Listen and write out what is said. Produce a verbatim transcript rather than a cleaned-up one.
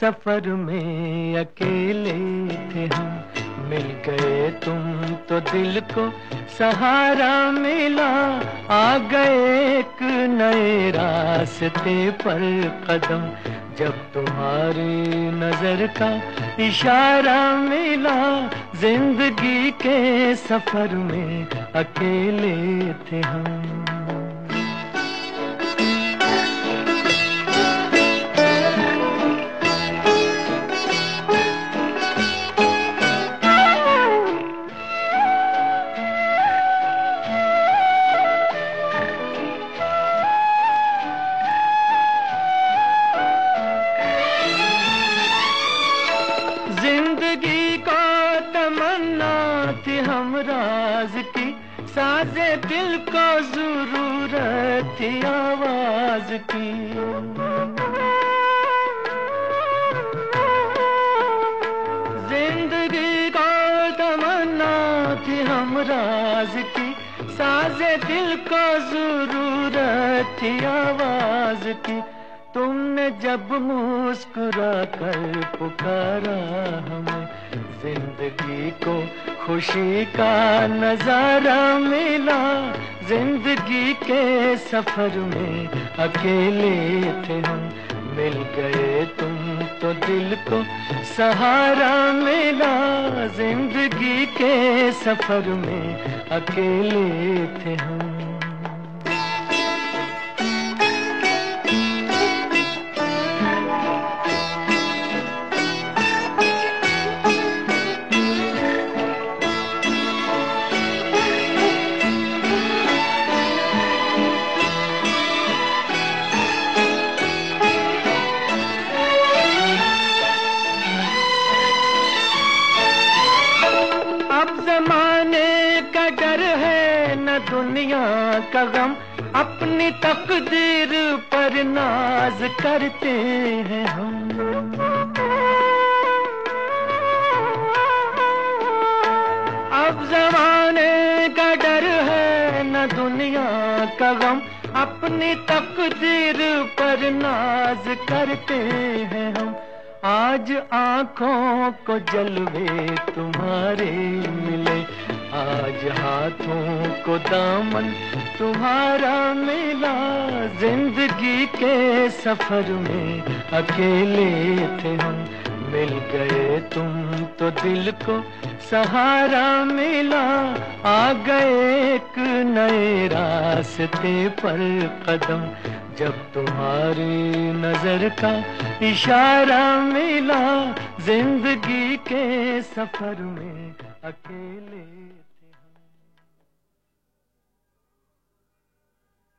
सफर में अकेले थे हम, मिल गए तुम तो दिल को सहारा मिला। आ गए एक नए रास्ते पर कदम, जब तुम्हारी नजर का इशारा मिला। जिंदगी के सफर में अकेले थे हम। जिंदगी को तमन्ना थी हम राज की, साजे दिल को जरूरत थी आवाज की। जिंदगी को तमन्ना थी हम राज की, साजे दिल को जरूरत थी आवाज की। तुमने जब मुस्कुरा कर पुकारा हमें, जिंदगी को खुशी का नजारा मिला। जिंदगी के सफर में अकेले थे हम, मिल गए तुम तो दिल को सहारा मिला। जिंदगी के सफर में अकेले थे हम। अब जमाने का डर है न दुनिया का गम, अपनी तकदीर पर नाज करते हैं हम। अब जमाने का डर है न दुनिया का गम, अपनी तकदीर पर नाज करते हैं हम। आज आंखों को जलवे तुम्हारे मिले, आज हाथों को दामन तुम्हारा मिला। जिंदगी के सफर में अकेले थे हम, मिल गए तुम तो दिल को सहारा मिला। आ गए एक नए रास्ते पर कदम, जब तुम्हारी नजर का इशारा मिला। जिंदगी के सफर में अकेले